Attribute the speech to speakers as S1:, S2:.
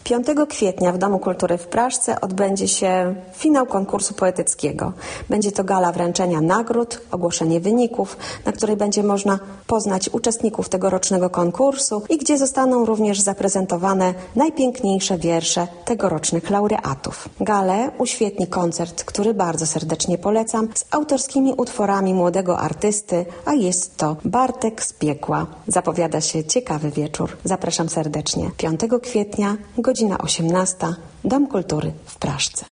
S1: 5 kwietnia w Domu Kultury w Praszce odbędzie się finał konkursu poetyckiego. Będzie to gala wręczenia nagród, ogłoszenie wyników, na której będzie można poznać uczestników tegorocznego konkursu i gdzie zostaną również zaprezentowane najpiękniejsze wiersze tegorocznych laureatów. Galę uświetni koncert, który bardzo serdecznie polecam, z autorskimi utworami młodego artysty, a jest to Bartek z Piekła. Zapowiada się ciekawy wieczór. Zapraszam serdecznie. 5 kwietnia, godzina 18, Dom Kultury w Praszce.